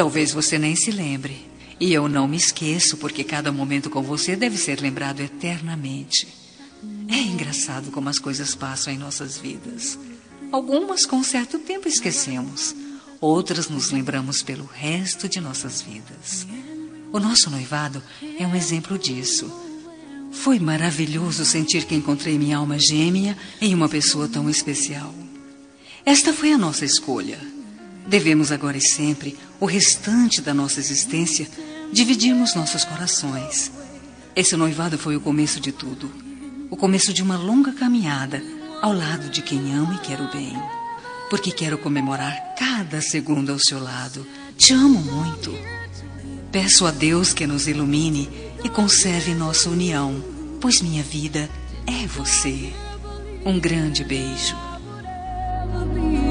Talvez você nem se lembre. E eu não me esqueço, porque cada momento com você deve ser lembrado eternamente. É engraçado como as coisas passam em nossas vidas. Algumas com certo tempo esquecemos. Outras nos lembramos pelo resto de nossas vidas. O nosso noivado é um exemplo disso. Foi maravilhoso sentir que encontrei minha alma gêmea em uma pessoa tão especial. Esta foi a nossa escolha. Devemos agora e sempre, o restante da nossa existência, dividirmos nossos corações. Esse noivado foi o começo de tudo. O começo de uma longa caminhada ao lado de quem amo e quero bem. Porque quero comemorar cada segundo ao seu lado. Te amo muito. Peço a Deus que nos ilumine e conserve nossa união, pois minha vida é você. Um grande beijo.